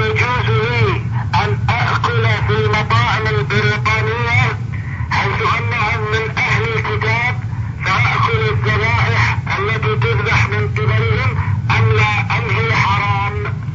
يجوز لي أن أأكل في المطاعم البريطانية حيث أنهم من أهل الكتاب فأأكل الذبائح التي تذبح من قبلهم أم لا، أم هي حرام؟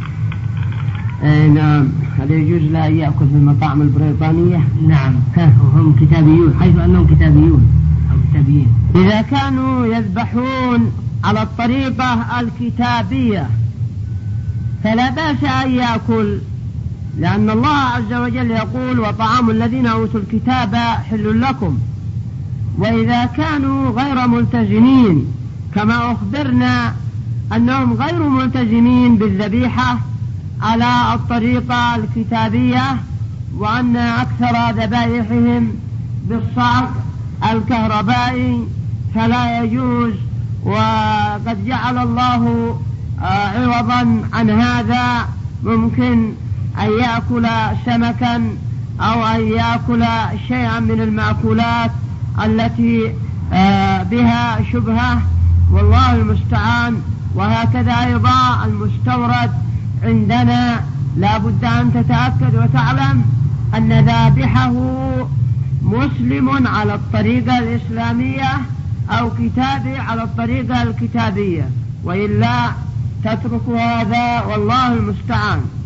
نعم، هل يجوز له أن يأكل في المطاعم البريطانية؟ نعم، وهم كتابيون حيث أنهم كتابيون أو كتابيين. إذا كانوا يذبحون على الطريقة الكتابية فلا بأس أن يأكل، لأن الله عز وجل يقول وطعام الذين أوتوا الكتاب حل لكم. وإذا كانوا غير ملتزمين كما أخبرنا أنهم غير ملتزمين بالذبيحة على الطريقة الكتابية، وأن أكثر ذبائحهم بالصعق الكهربائي فلا يجوز، وقد جعل الله عوضا عن هذا ممكن أن يأكل سمكا أو أن يأكل شيئا من المأكولات التي بها شبهة، والله المستعان. وهكذا أيضا المستورد عندنا لا بد أن تتأكد وتعلم أن ذابحه مسلم على الطريقة الإسلامية أو كتابي على الطريقة الكتابية، وإلا تترك هذا والله المستعان.